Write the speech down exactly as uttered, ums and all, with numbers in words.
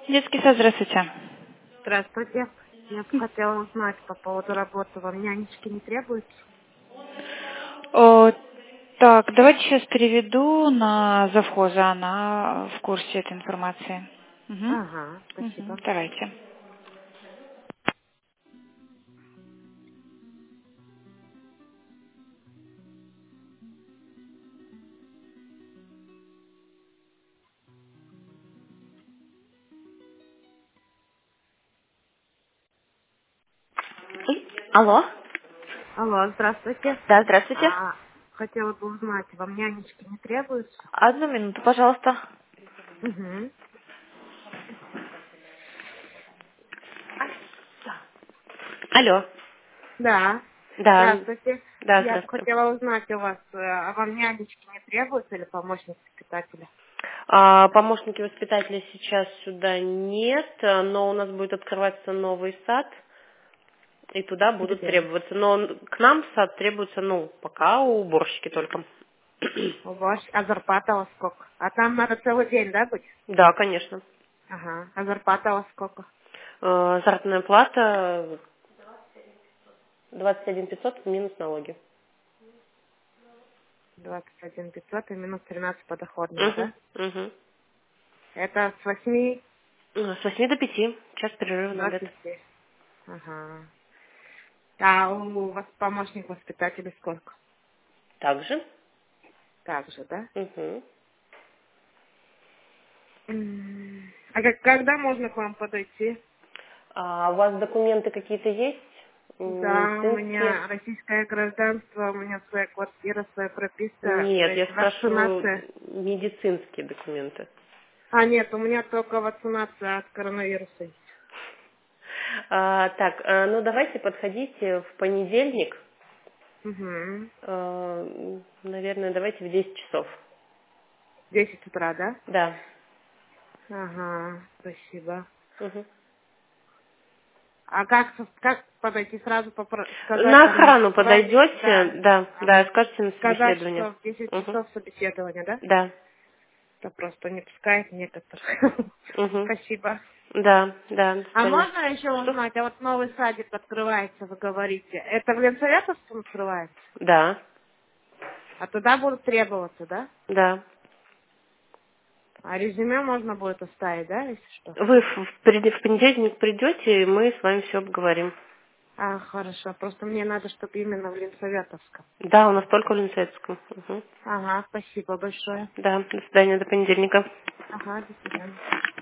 Детский сад, здравствуйте. Здравствуйте. Я бы хотела узнать по поводу работы. Вам нянечки не требуются? О, так, давайте сейчас переведу на завхоза, она в курсе этой информации. Угу. Ага, Угу. спасибо. Давайте. Ой, алло. Алло, здравствуйте. Да, здравствуйте. А, хотела бы узнать, вам нянечки не требуются? Одну минуту, пожалуйста. Угу. Алло. Да. Да, Здравствуйте. да, Я бы здравствуйте. хотела узнать у вас, э, а вам нянечки не требуются или помощник воспитателя? А, помощники воспитателя сейчас сюда нет, э, но у нас будет открываться новый сад, и туда будут Где? требоваться. Но к нам в сад требуются, ну, пока уборщики только. У вас, а зарплата у вас сколько? А там надо целый день, да, быть? Да, конечно. Ага. А зарплата у вас сколько? Э, Заработная плата двадцать один пятьсот минус налоги. двадцать один пятьсот и минус тринадцать подоходного, Угу, да? угу. Это с восьми С восьми до пяти, час перерыва на до обед. пяти. Ага. А у вас помощник воспитателя сколько? Также. Так же, да? Угу. М. А как, когда можно к вам подойти? А у вас документы какие-то есть? М, Да, у Медицинские? меня российское гражданство, у меня своя квартира, своя прописка, то Нет, я есть спрашиваю вакцинация. медицинские документы. А, нет, у меня только вакцинация от коронавируса есть. А, так, э, ну давайте подходите в понедельник. Угу. Э, наверное, давайте в десять часов. десять утра, да? Да. Ага, спасибо. Мгм. А как, со- как подойти сразу попро- сказать На там на охрану справ- подойдете, Да, да, да, ага. скажете на Сказать, собеседование. что в десять Угу. часов собеседования, да? Да. Это просто не пускает некоторых. Угу. Спасибо. Да, да, до А свидания. можно еще Что? узнать, а вот новый садик открывается, вы говорите, это в Ленсоветовском открывается? Да, А туда будут требоваться, да? да. А резюме можно будет оставить, да, если что? Вы в, в понед- в понедельник придете, и мы с вами все обговорим. А, хорошо, просто мне надо, чтобы именно в Ленсоветовском. Да, у нас только в Ленсоветском. Угу. Ага, спасибо большое. Да, до свидания, до понедельника. Ага, до свидания.